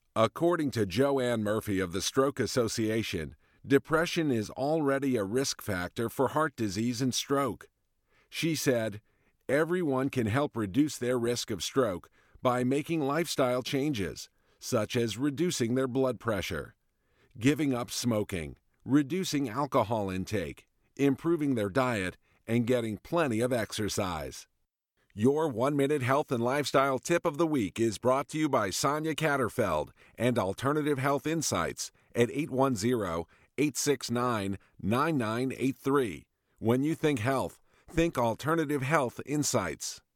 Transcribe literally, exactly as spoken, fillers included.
According to Joanne Murphy of the Stroke Association, depression is already a risk factor for heart disease and stroke. She said, "Everyone can help reduce their risk of stroke by making lifestyle changes, such as reducing their blood pressure, giving up smoking, reducing alcohol intake, improving their diet, and getting plenty of exercise." Your one-minute health and lifestyle tip of the week is brought to you by Sonia Catterfeld and Alternative Health Insights at eight one zero, eight six nine, nine nine eight three. When you think health, think Alternative Health Insights.